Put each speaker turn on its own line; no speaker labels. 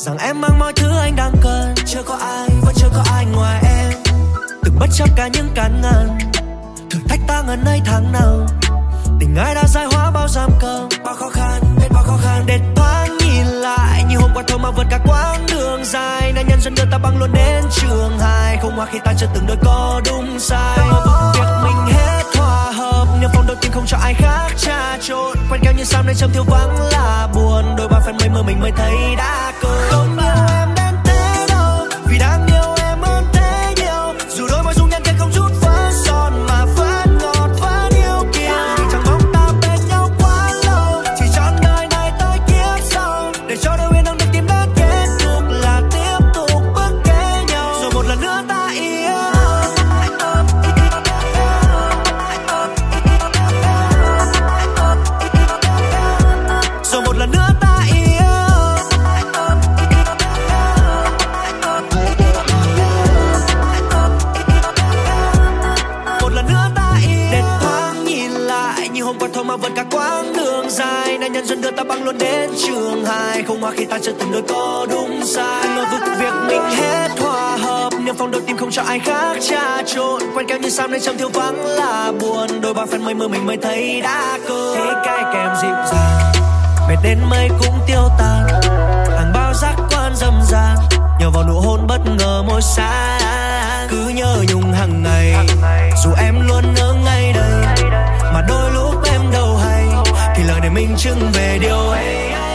rằng em mang mọi thứ anh đang cần. Chưa có ai, vẫn chưa có ai ngoài em. Từng bất chấp cả những cản ngăn, thử thách ta ngần ấy tháng nào. Tình ai đã giải hóa bao giam cầm, bao khó khăn, hết bao khó khăn. Để thoáng nhìn lại như hôm qua thôi mà vượt cả quãng đường dài. Nạn nhân dần đưa ta băng luôn đến trường 2. Không hoa khi ta chưa từng đôi có đúng sai. Việc mình hết hòa hợp, niềm phong đôi tim không cho ai khác trà trộn. Quen kéo như sao nên chấm thiếu vắng là buồn. Đôi ba phen mây mơ mình mới thấy đã cơ. Không yêu em đến thế đâu, vì đang yêu em hơn thế nhiều. Dù đôi môi dung nhan kia không chút phấn son mà vẫn ngọt vẫn yêu kiều. Chẳng mong ta bên nhau quá lâu, chỉ chọn đời này tới kiếp sau. Để cho đôi bên đang được tìm đến kết thúc là tiếp tục bước kế nhau. Rồi một lần nữa ta yêu. Rồi một lần nữa ta yêu. Một lần nữa ta yêu. Để thoáng nhìn lại như hôm qua thôi mà vượt cả quãng đường dài. Nạn nhân dần đưa ta băng luôn đến trường 2. Không hoa khi ta chưa từng đôi có đúng sai. Ngờ vực việc mình hết hòa hợp, niềm phong đôi tim không cho ai khác trà trộn. Quen kéo như sao nên chấm thiếu vắng là buồn. Đôi ba phen mây mơ mình mới thấy đã cơ. Thế cái kèm dịu dàng, mệt đến mây cũng tiêu tan. Hàng bao giác quan râm ran, nhờ vào nụ hôn bất ngờ môi sáng. Cứ nhớ nhung hàng ngày, dù em luôn ở ngay đây. Mà đôi lúc em đâu hay, thì lời để minh chứng về điều ấy.